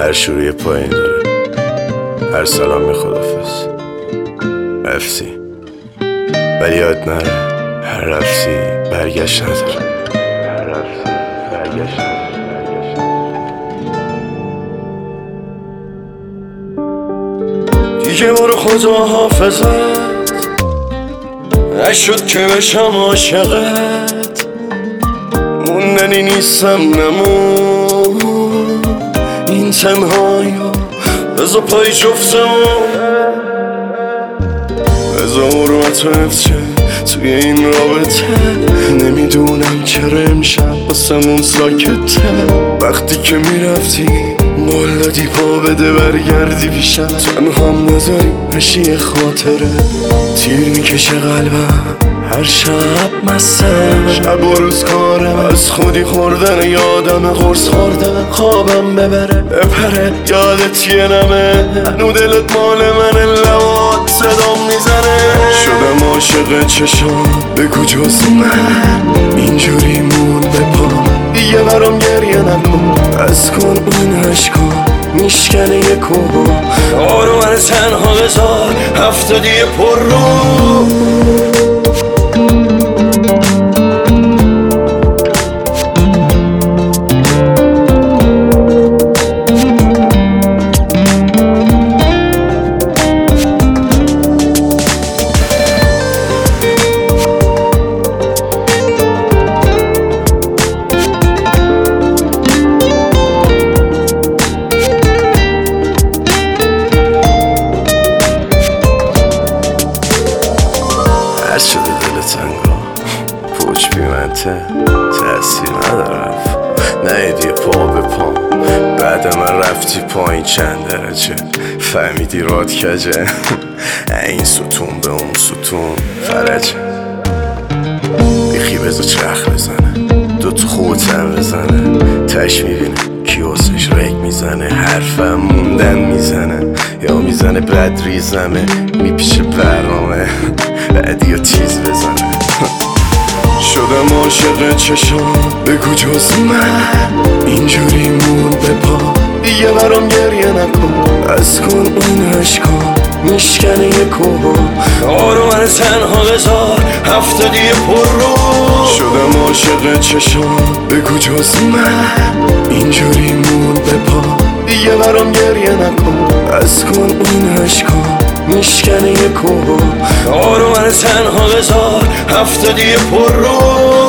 هر شروع یه پایین داره، هر سلام یه خدافظ. رفتی ولی یاد نره، هر رفتی برگشت نداره. هر رفتی برگشت نداره. دیگه برو خدا حافظت، نشد که بشم عاشقت. موندنی نیستم نمون این تنهایی بزا پای جفتمون، بزا حرمت و نفچه توی این رابطه. نمیدونم چرا امشب باسمون ساکته. وقتی که میرفتی مال دادی پا بده برگردی پیشم، تنهام نذاری بشی یه خاطره. تیر میکشه قلبم هر شب مسته، شب و روز کارم از خودی خوردن، یادم قرص خوردن خوابم بپره. یادت یه نمه هنو دلت مال منه، لبات صدام میزنه. شدم عاشق چشام بگو جز من اینجوری مون بپا. دیگه برام گریه نکن، بس کن اون عشقا میشکنه یه کوه. آرو من تنها بذار هفتادی پر رو. هر شده دل تنگا پوچ بیمنته تأثیر نداره. نهیدی پا به پا بعد من رفتی پایین چند درجه، فهمیدی راد کجه. این ستون به اون ستون فرجه. بیخی بزا چرخ بزنه دوتا خوبتن بزنه، تش میبینه کیاسش رک میزنه، حرفم موندن میزنه یا میزنه بد ریزمه، میپیشه برنامه بعدی یا تیز بزنه. شدم عاشق چشام بگو جز من اینجوری مون بپا. دیگه برام گریه نکن، از کن اون عشقا میشکنه یه کوه. آرو من تنها بذار هفتادی پر رو. شدم عاشق چشام بگو جز من اینجوری مون بپا. دیگه برام گریه نکن، از کن اون عشقا میشکنه یه کوه. آرو من تنها بذار هفتادی پر رو.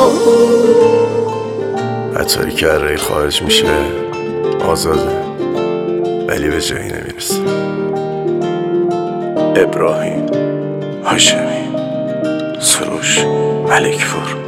عطاری که ری خارج میشه آزاده ولی به جایی نمیرسه. ابراهیم هاشمی سروش ملکپور.